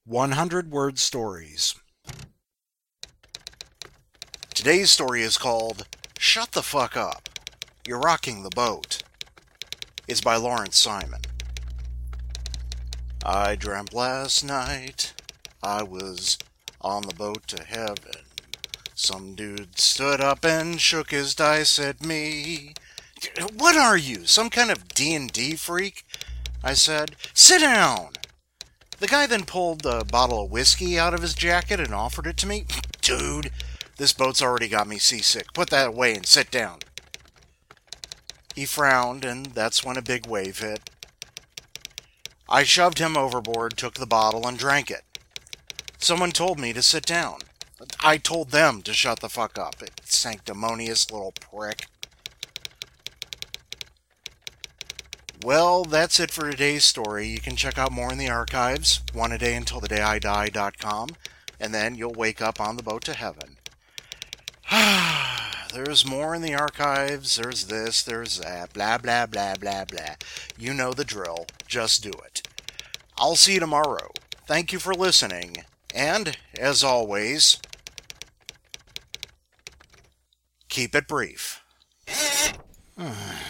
100-word stories. Today's story is called Shut the Fuck Up, You're Rocking the Boat. It's by Lawrence Simon. I dreamt last night I was on the boat to heaven. Some dude stood up and shook his dice at me. What are you, some kind of D&D freak? I said. Sit down! The guy then pulled a bottle of whiskey out of his jacket and offered it to me. Dude, this boat's already got me seasick. Put that away and sit down. He frowned, and that's when a big wave hit. I shoved him overboard, took the bottle, and drank it. Someone told me to sit down. I told them to shut the fuck up. Sanctimonious little prick. Well, that's it for today's story. You can check out more in the archives, oneadayuntilthedayidie.com, and then you'll wake up on the boat to heaven. There's more in the archives, there's this, there's that, blah, blah, blah, blah, blah. You know the drill. Just do it. I'll see you tomorrow. Thank you for listening, and, as always, keep it brief.